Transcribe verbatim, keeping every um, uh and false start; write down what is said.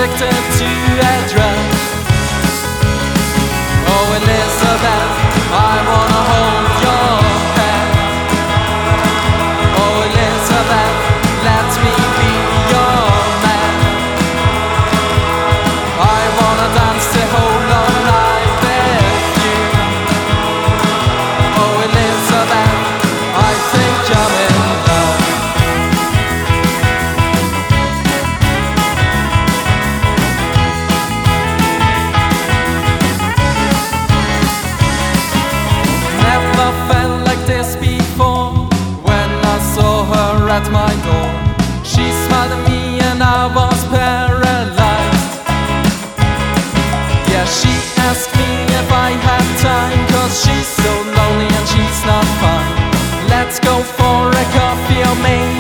expected to address. Oh, Elizabeth, I wanna hold your hand. Oh, Elizabeth, let me be your man. I wanna dance the whole long night with you. Oh, Elizabeth, I think I'm in love. Never felt like this before. When I saw her at my door, she smiled at me and I was paralyzed. Yeah, she asked me if I had time, cause she's so lonely and she's not fine. Let's go for a coffee or maybe